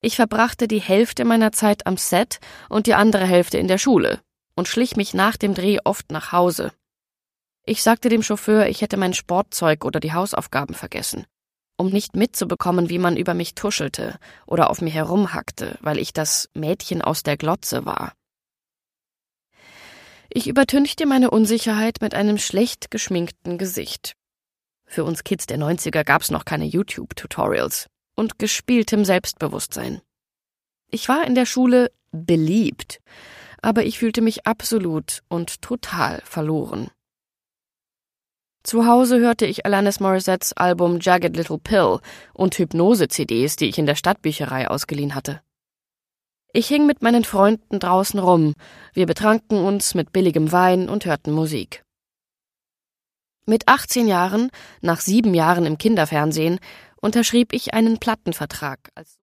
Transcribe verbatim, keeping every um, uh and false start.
Ich verbrachte die Hälfte meiner Zeit am Set und die andere Hälfte in der Schule und schlich mich nach dem Dreh oft nach Hause. Ich sagte dem Chauffeur, ich hätte mein Sportzeug oder die Hausaufgaben vergessen, um nicht mitzubekommen, wie man über mich tuschelte oder auf mir herumhackte, weil ich das Mädchen aus der Glotze war. Ich übertünchte meine Unsicherheit mit einem schlecht geschminkten Gesicht. Für uns Kids der neunziger gab's noch keine YouTube-Tutorials und gespieltem Selbstbewusstsein. Ich war in der Schule beliebt, aber ich fühlte mich absolut und total verloren. Zu Hause hörte ich Alanis Morissettes Album Jagged Little Pill und Hypnose-C Ds, die ich in der Stadtbücherei ausgeliehen hatte. Ich hing mit meinen Freunden draußen rum, wir betranken uns mit billigem Wein und hörten Musik. Mit achtzehn Jahren, nach sieben Jahren im Kinderfernsehen, unterschrieb ich einen Plattenvertrag als